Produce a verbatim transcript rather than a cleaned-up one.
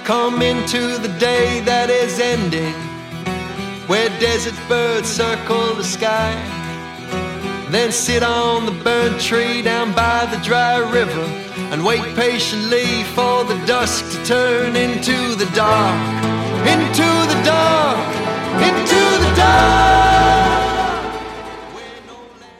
Come into the day that is ending, where desert birds circle the sky. Then sit on the burnt tree down by the dry river and wait patiently for the dusk to turn into the dark, into the dark.